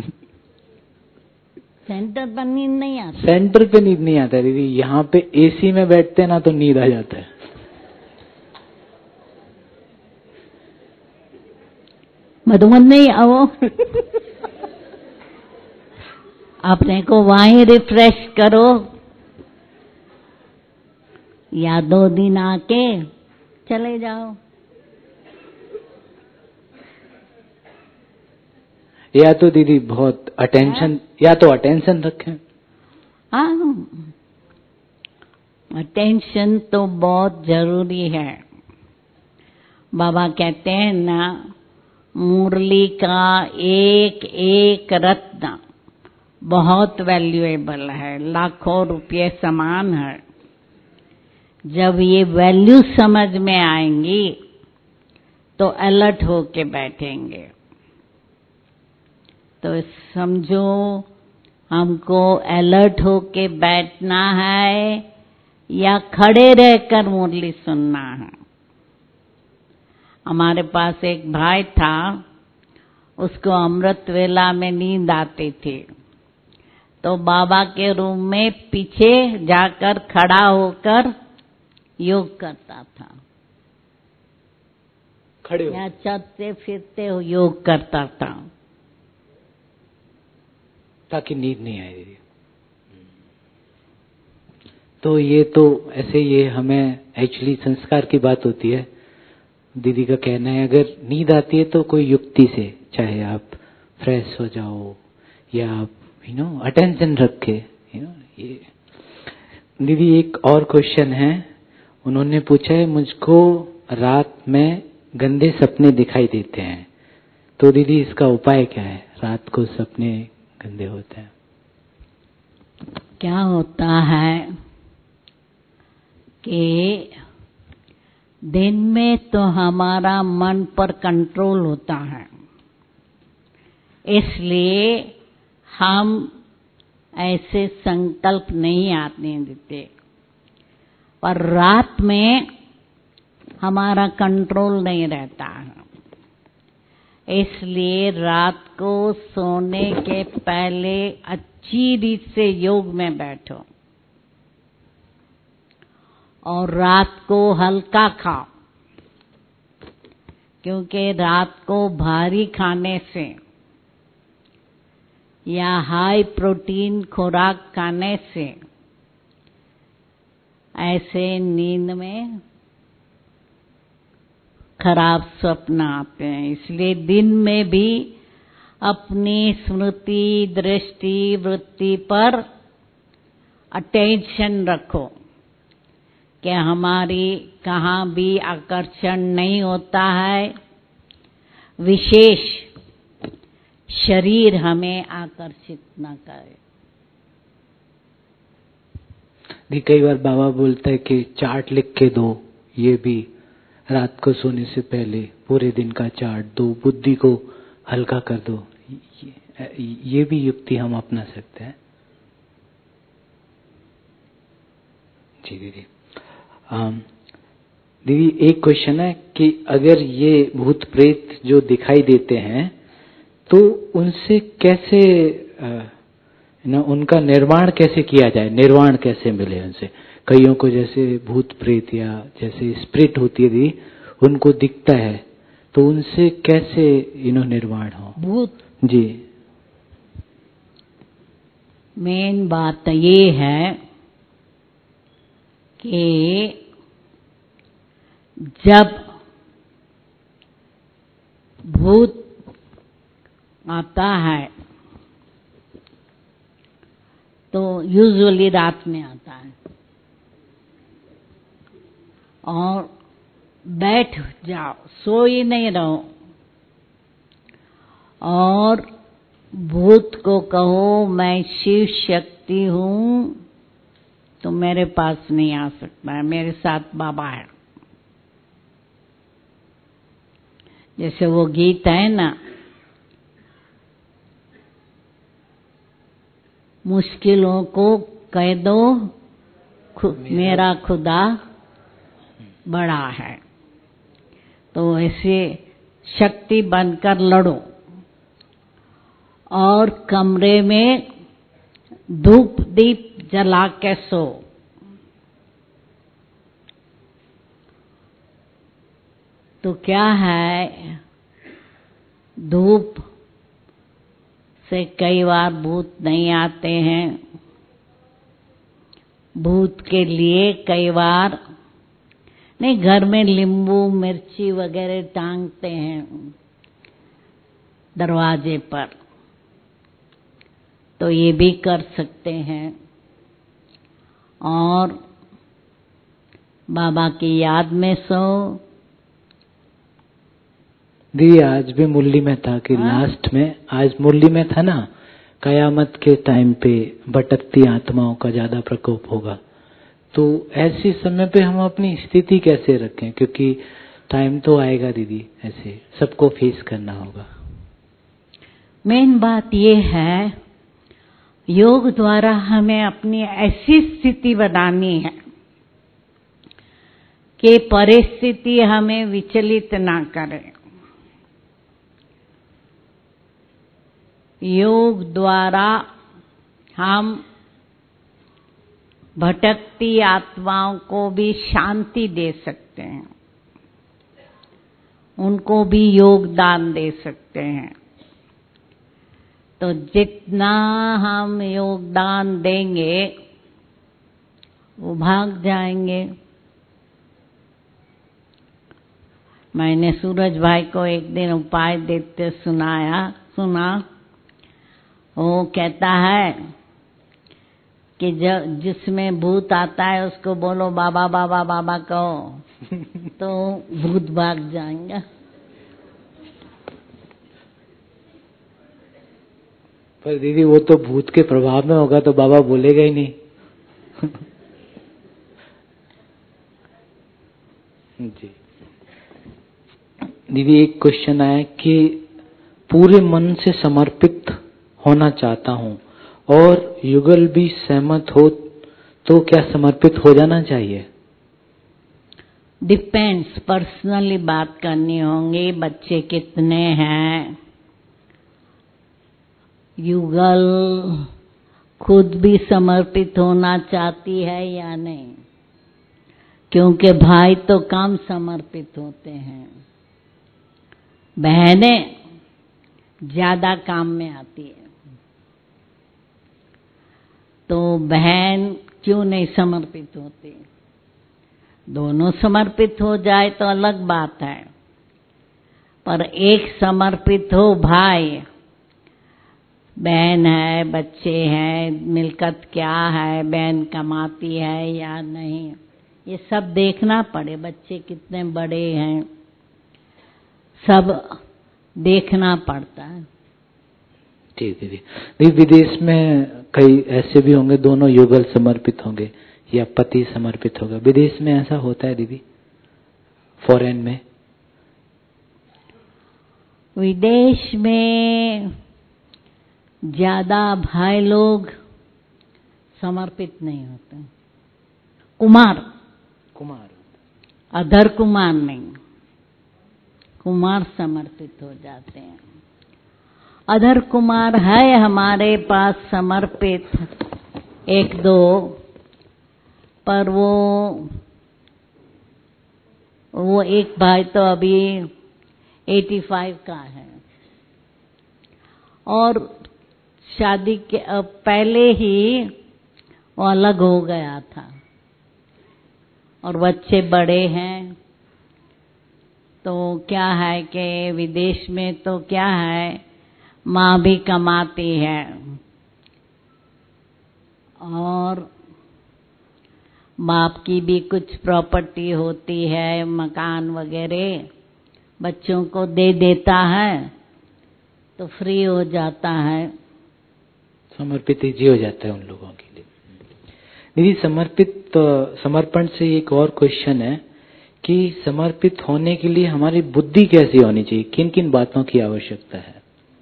सेंटर पर नींद नहीं आता? सेंटर पे नींद नहीं आता दीदी, यहाँ पे एसी में बैठते हैं ना तो नींद आ जाता है। मधुबन नहीं आओ। अपने को वहीं रिफ्रेश करो, या दो दिन आके चले जाओ। या तो दीदी बहुत अटेंशन, या तो अटेंशन रखें। हाँ, अटेंशन तो बहुत जरूरी है। बाबा कहते हैं ना, मुरली का एक एक रत्न बहुत वैल्यूएबल है, लाखों रुपये समान है। जब ये वैल्यू समझ में आएंगी तो अलर्ट होके बैठेंगे। तो समझो, हमको अलर्ट होके बैठना है या खड़े रहकर मुरली सुनना है। हमारे पास एक भाई था, उसको अमृत वेला में नींद आती थी, तो बाबा के रूम में पीछे जाकर खड़ा होकर योग करता था, खड़े हो या चलते फिरते हो योग करता था, ताकि नींद नहीं आए दीदी। तो ये तो ऐसे ये हमें एक्चुअली संस्कार की बात होती है। दीदी का कहना है अगर नींद आती है तो कोई युक्ति से, चाहे आप फ्रेश हो जाओ या आप यू नो अटेंशन रखे, यू नो ये। दीदी एक और क्वेश्चन है, उन्होंने पूछा है मुझको रात में गंदे सपने दिखाई देते हैं, तो दीदी इसका उपाय क्या है? रात को सपने गंदे होते हैं। क्या होता है कि दिन में तो हमारा मन पर कंट्रोल होता है, इसलिए हम ऐसे संकल्प नहीं आने देते, पर रात में हमारा कंट्रोल नहीं रहता है, इसलिए रात को सोने के पहले अच्छी रीत से योग में बैठो और रात को हल्का खाओ, क्योंकि रात को भारी खाने से या हाई प्रोटीन खुराक खाने से ऐसे नींद में खराब स्वप्न आते हैं। इसलिए दिन में भी अपनी स्मृति, दृष्टि, वृत्ति पर अटेंशन रखो कि हमारी कहाँ भी आकर्षण नहीं होता है, विशेष शरीर हमें आकर्षित न करे। दी कई बार बाबा बोलता है कि चार्ट लिख के दो, ये भी रात को सोने से पहले पूरे दिन का चार्ट दो, बुद्धि को हल्का कर दो, ये, ये भी युक्ति हम अपना सकते हैं। जी दीदी। दीदी एक क्वेश्चन है कि अगर ये भूत प्रेत जो दिखाई देते हैं तो उनसे कैसे ना उनका निर्माण कैसे किया जाए, निर्वाण कैसे मिले उनसे? कईयों को जैसे भूत प्रेत या जैसे स्पिरिट होती है दीदी, उनको दिखता है, तो उनसे कैसे इनो निर्वाण हो? भूत जी मेन बात ये है कि जब भूत आता है तो यूजुअली रात में आता है और बैठ जाओ, सो ही नहीं रहो और भूत को कहो मैं शिव शक्ति हूं, तो मेरे पास नहीं आ सकता है, मेरे साथ बाबा है। जैसे वो गीत है ना, मुश्किलों को कह दो खु, मेरा खुदा बड़ा है, तो ऐसे शक्ति बनकर लड़ो और कमरे में धूप दीप जला के सो। तो क्या है, धूप से कई बार भूत नहीं आते हैं, भूत के लिए कई बार नहीं, घर में नींबू मिर्ची वगैरह टांगते हैं दरवाजे पर, तो ये भी कर सकते हैं। और बाबा की याद में सो। दीदी आज भी मुरली में था कि हाँ? लास्ट में आज मुरली में था ना, कयामत के टाइम पे भटकती आत्माओं का ज्यादा प्रकोप होगा, तो ऐसे समय पे हम अपनी स्थिति कैसे रखें? क्योंकि टाइम तो आएगा दीदी, ऐसे सबको फेस करना होगा। मेन बात ये है, योग द्वारा हमें अपनी ऐसी स्थिति बनानी है कि परिस्थिति हमें विचलित ना करे। योग द्वारा हम भटकती आत्माओं को भी शांति दे सकते हैं, उनको भी योगदान दे सकते हैं। तो जितना हम योगदान देंगे वो भाग जाएंगे। मैंने सूरज भाई को एक दिन उपाय देते सुनाया सुना। वो कहता है कि जब जिसमें भूत आता है उसको बोलो बाबा बाबा बाबा कहो, तो भूत भाग जाएंगे। पर दीदी वो तो भूत के प्रभाव में होगा तो बाबा बोलेगा ही नहीं। जी दीदी, एक क्वेश्चन आया कि पूरे मन से समर्पित होना चाहता हूँ और युगल भी सहमत हो तो क्या समर्पित हो जाना चाहिए? डिपेंड्स, पर्सनली बात करनी होंगी। बच्चे कितने हैं, युगल खुद भी समर्पित होना चाहती है या नहीं, क्योंकि भाई तो कम समर्पित होते हैं, बहनें ज्यादा काम में आती है। तो बहन क्यों नहीं समर्पित होती? दोनों समर्पित हो जाए तो अलग बात है, पर एक समर्पित हो, भाई बहन है, बच्चे हैं, मिलकत क्या है, बहन कमाती है या नहीं, ये सब देखना पड़े। बच्चे कितने बड़े हैं, सब देखना पड़ता है। जी दीदी, दीदी विदेश में कई ऐसे भी होंगे दोनों युगल समर्पित होंगे या पति समर्पित होगा, विदेश में ऐसा होता है दीदी? फॉरेन में? विदेश में ज्यादा भाई लोग समर्पित नहीं होते। कुमार कुमार अधर कुमार नहीं, कुमार समर्पित हो जाते हैं। अधर कुमार है हमारे पास समर्पित एक दो, पर वो वो एक भाई तो अभी पचासी का है और शादी के पहले ही वो अलग हो गया था और बच्चे बड़े हैं। तो क्या है कि विदेश में तो क्या है, माँ भी कमाती है और बाप की भी कुछ प्रॉपर्टी होती है, मकान वगैरह, बच्चों को दे देता है तो फ्री हो जाता है, समर्पित जी हो जाता है उन लोगों के लिए। दीदी समर्पित समर्पण से एक और क्वेश्चन है कि समर्पित होने के लिए हमारी बुद्धि कैसी होनी चाहिए, किन किन बातों की आवश्यकता है?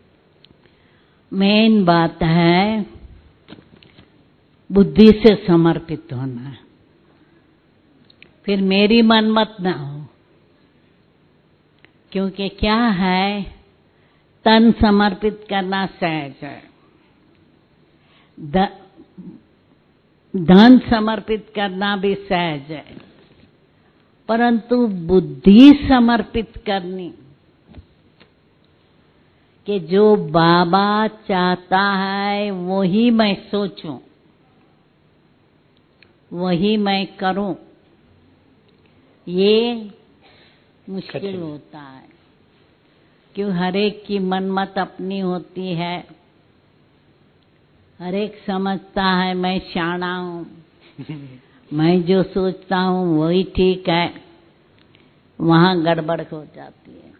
मेन बात है बुद्धि से समर्पित होना है, फिर मेरी मनमत ना हो। क्योंकि क्या है, तन समर्पित करना सहज है, द, धन समर्पित करना भी सहज है, परंतु बुद्धि समर्पित करनी कि जो बाबा चाहता है वही मैं सोचूं, वही मैं करूं, ये मुश्किल होता है। क्यों? हर एक की मनमत अपनी होती है, हर एक समझता है मैं शाना हूं, मैं जो सोचता हूं वही ठीक है, वहां गड़बड़ हो जाती है।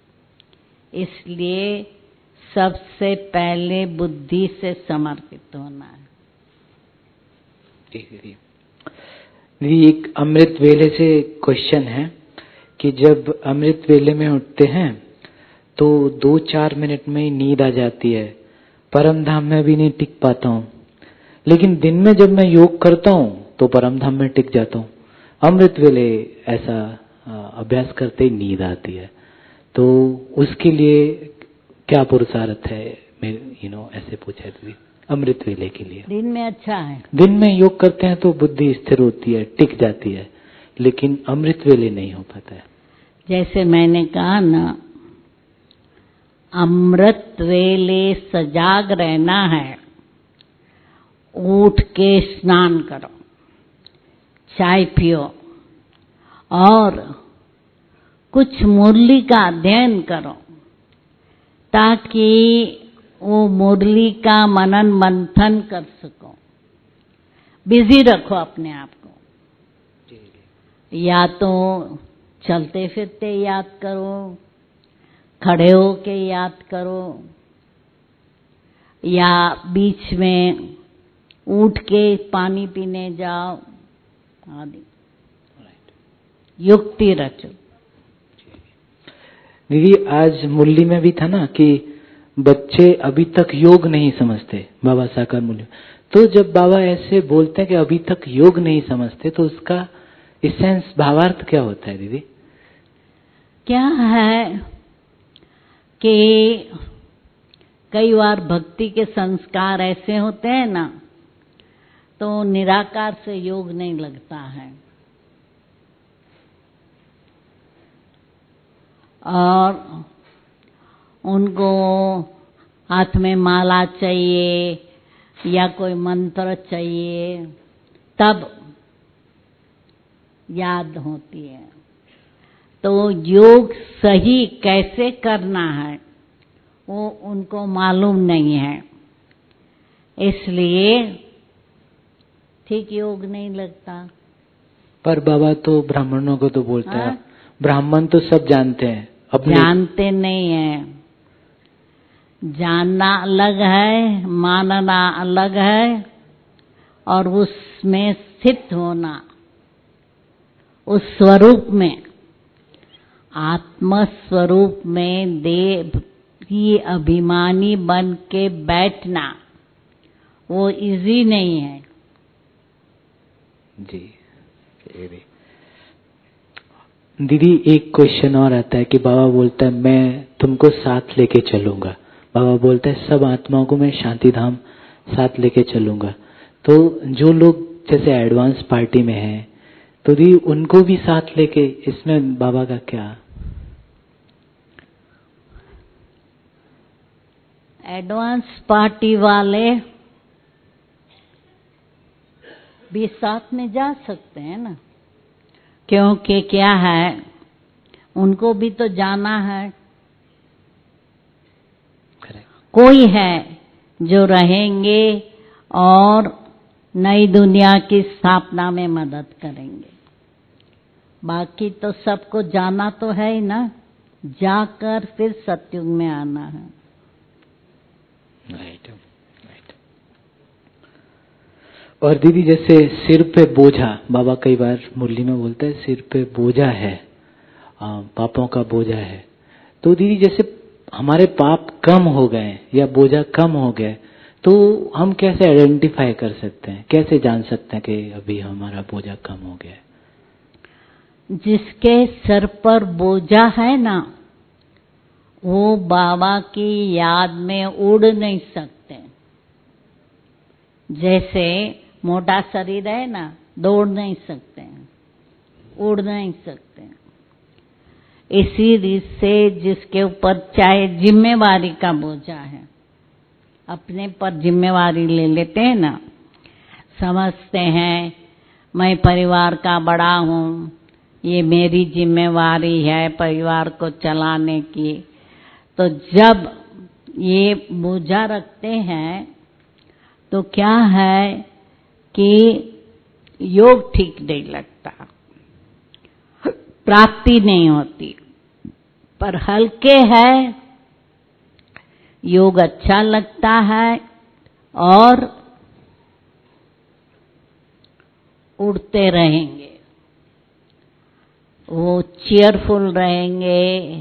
इसलिए सबसे पहले बुद्धि से समर्पित होना है। ठीक है दीदी, एक अमृत वेले से क्वेश्चन है कि जब अमृत वेले में उठते हैं तो दो चार मिनट में ही नींद आ जाती है, परम धाम में भी नहीं टिक पाता हूँ, लेकिन दिन में जब मैं योग करता हूँ तो परम धाम में टिक जाता हूँ। अमृत वेले ऐसा अभ्यास करते ही नींद आती है, तो उसके लिए क्या पुरुषार्थ है? यू नो ऐसे पूछा दीदी। अमृत वेले के लिए। दिन में अच्छा है, दिन में योग करते हैं तो बुद्धि स्थिर होती है, टिक जाती है, लेकिन अमृत वेले नहीं हो पाता है। जैसे मैंने कहा ना, अमृत वेले सजाग रहना है। उठ के स्नान करो, चाय पियो और कुछ मुरली का अध्ययन करो, ताकि वो मुरली का मनन मंथन कर सको। बिजी रखो अपने आप को। या तो चलते फिरते याद करो, खड़े होके याद करो, या बीच में उठ के पानी पीने जाओ आदि। युक्ति रचो। दीदी आज मुरली में भी था ना कि बच्चे अभी तक योग नहीं समझते, बाबा साकार मुरली। तो जब बाबा ऐसे बोलते हैं कि अभी तक योग नहीं समझते, तो उसका इसेंस, भावार्थ क्या होता है दीदी? क्या है कि कई बार भक्ति के संस्कार ऐसे होते हैं ना, तो निराकार से योग नहीं लगता है, और उनको हाथ में माला चाहिए या कोई मंत्र चाहिए, तब याद होती है। तो योग सही कैसे करना है वो उनको मालूम नहीं है, इसलिए ठीक योग नहीं लगता। पर बाबा तो ब्राह्मणों को तो बोलता है, ब्राह्मण तो सब जानते हैं, अपने जानते नहीं है। जानना अलग है, मानना अलग है, और उसमें स्थित होना, उस स्वरूप में, आत्म स्वरूप में देव की अभिमानी बन के बैठना, वो इजी नहीं है। जी दीदी, एक क्वेश्चन और आता है कि बाबा बोलता है मैं तुमको साथ लेके चलूंगा। बाबा बोलता है सब आत्माओं को मैं शांति धाम साथ लेके चलूंगा। तो जो लोग जैसे एडवांस पार्टी में हैं, तो दी उनको भी साथ लेके, इसमें बाबा का क्या? एडवांस पार्टी वाले भी साथ में जा सकते हैं ना, क्योंकि क्या है, उनको भी तो जाना है। कोई है जो रहेंगे और नई दुनिया की स्थापना में मदद करेंगे, बाकी तो सबको जाना तो है ही ना, जाकर फिर सत्युग में आना है। Right right. और दीदी जैसे सिर पे बोझा, बाबा कई बार मुरली में बोलते हैं सिर पे बोझा है, पापों का बोझा है। तो दीदी जैसे हमारे पाप कम हो गए या बोझा कम हो गया, तो हम कैसे आइडेंटिफाई कर सकते हैं, कैसे जान सकते हैं कि अभी हमारा बोझा कम हो गया है? जिसके सर पर बोझा है ना, वो बाबा की याद में उड़ नहीं सकते। जैसे मोटा शरीर है ना, दौड़ नहीं सकते हैं, उड़ नहीं सकते हैं। इसी रीत से जिसके ऊपर चाहे जिम्मेवारी का बोझा है, अपने पर जिम्मेवारी ले लेते हैं ना, समझते हैं मैं परिवार का बड़ा हूँ, ये मेरी जिम्मेवारी है परिवार को चलाने की, तो जब ये बोझा रखते हैं तो क्या है कि योग ठीक नहीं लगता, प्राप्ति नहीं होती। पर हल्के है, योग अच्छा लगता है और उड़ते रहेंगे, वो चीयरफुल रहेंगे,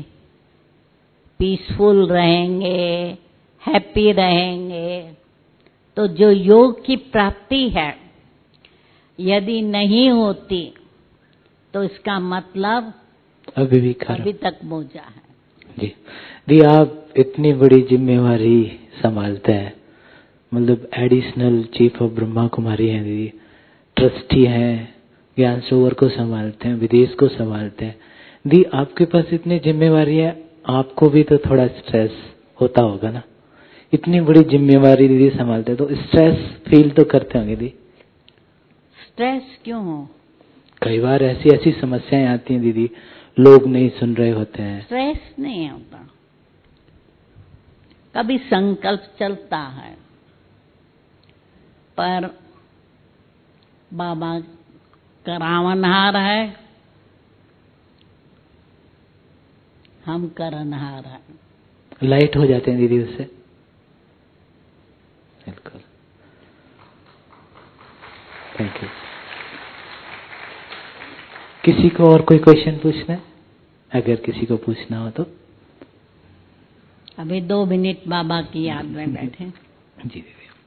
पीसफुल रहेंगे, हैप्पी रहेंगे। तो जो योग की प्राप्ति है यदि नहीं होती तो इसका मतलब अभी भी अभी तक बोझा है। जी दी, आप इतनी बड़ी जिम्मेवारी संभालते हैं, मतलब additional chief of Brahma Kumari हैं दीदी, ट्रस्टी हैं, ज्ञान सरोवर को संभालते हैं, विदेश को संभालते हैं। दी आपके पास इतनी जिम्मेवारी है, आपको भी तो थोड़ा स्ट्रेस होता होगा ना? इतनी बड़ी जिम्मेवारी दीदी संभालते हैं तो स्ट्रेस फील तो करते होंगे दी। स्ट्रेस क्यों हो? कई बार ऐसी ऐसी समस्याएं आती हैं दीदी, लोग नहीं सुन रहे होते हैं। स्ट्रेस नहीं होता, कभी संकल्प चलता है, पर बाबा करावनहार है, हम करनहार है। लाइट हो जाते हैं दीदी उससे। बिल्कुल, थैंक यू। किसी को और कोई क्वेश्चन पूछना है? अगर किसी को पूछना हो तो अभी दो मिनट बाबा की याद में बैठे। जी दीदी।